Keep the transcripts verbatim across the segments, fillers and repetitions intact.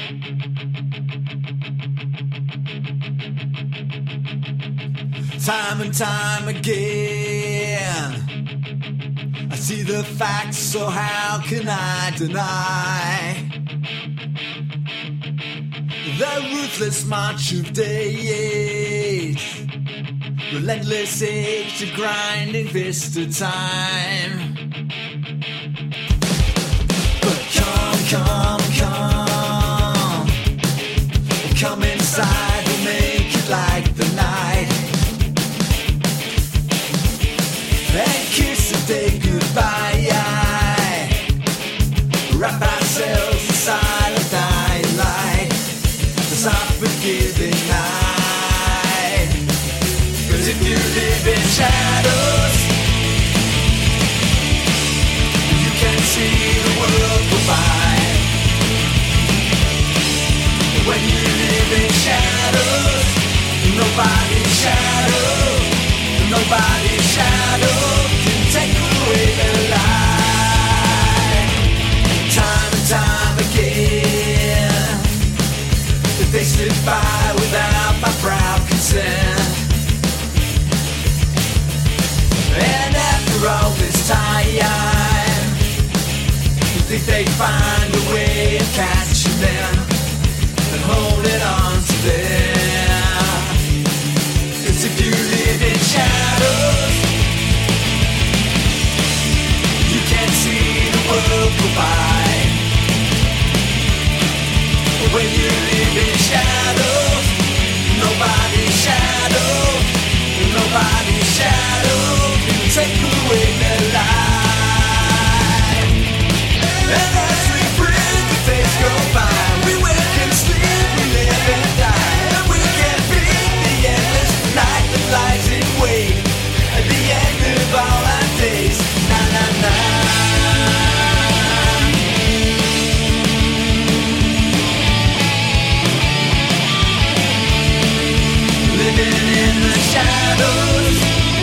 Time and time again, I see the facts, so how can I deny the ruthless march of days, relentless age to grinding fist of time. But come, come, come, come inside, we'll make it like the night, and kiss the day goodbye. Wrap ourselves in silent dying light, the soft forgiving night. Cause if you live in shadows, you can see the world go by. When you live in shadows, nobody's shadow, nobody's shadow can take away the light. Time and time again, they slip by without my proud consent. And after all this time, you think they'd find a way of catching them and holding on to them. 'Cause if you live in shadows, you can't see the world go by. When you live in shadows, nobody's shadow, nobody's shadow can take away the light. And as we breathe, the days go by, we wake and sleep, we live and die, and we can beat the endless night that lies in wait at the end of all our days. Na na na. Living in the shadows,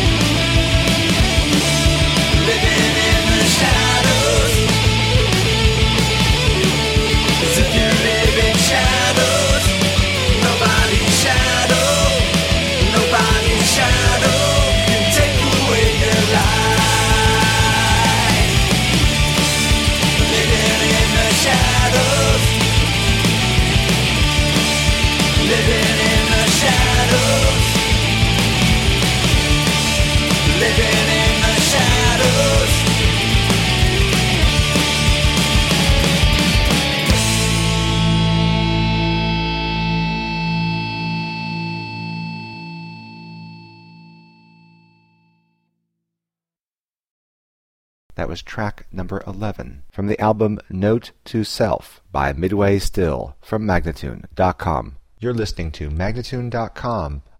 living in the shadows. 'Cause if you live in shadows, nobody's shadow, nobody's shadow can take away your light. Living in the shadows, living in the shadows, living in the shadows. That was track number eleven from the album Note to Self by Midway Still from Magnatune dot com. You're listening to Magnatune dot com,